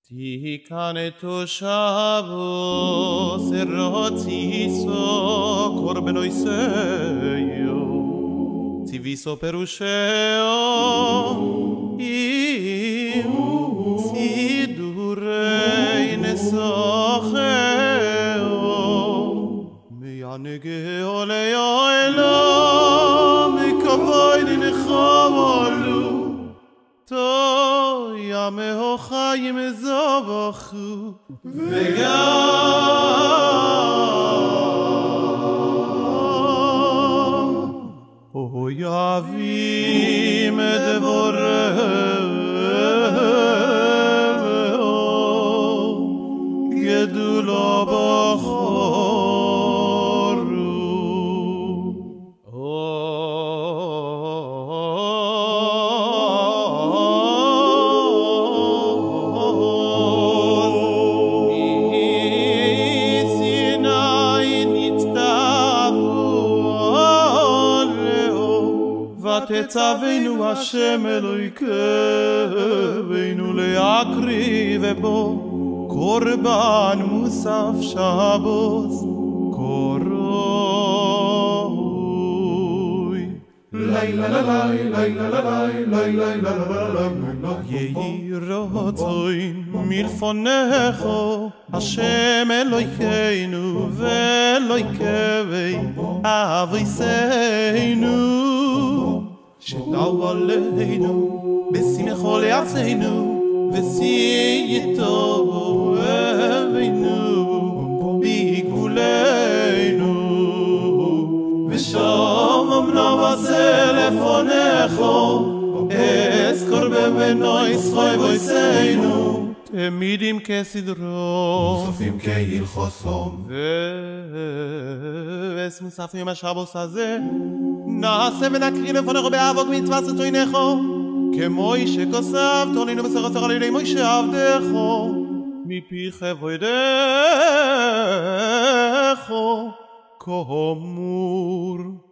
תיקן תושבו סרציסו קורבנוי סיו ציוויסו פירושו עם סידורי נסוחהו מיענגהו ליעלם מכבוד נחמלו ימיהו חיים זבחו וגם אויבים דבורהו גדולו בחורו תצווינו השם אלוהינו להקריב בו קורבן מוסף שבוס קרוי לילה לילה לילה לילה יהי רצון מלפונךו השם אלוהינו ואלוהי אבינו שתאו עלינו בשמחו לארצנו וסייתו אבינו בגבולנו ושם נעשה לפונךו אזכור במנויס חוי בויסנו תמידים כסדרו מוספים כהלכוסום מוספים השבוס הזה נעשה ונקריא לפונךו באבוק מצווה סתוינךו כמוי שכוסף תורנינו בסרסר על ידי מוישה עבדךו מפי חבודךו כאמור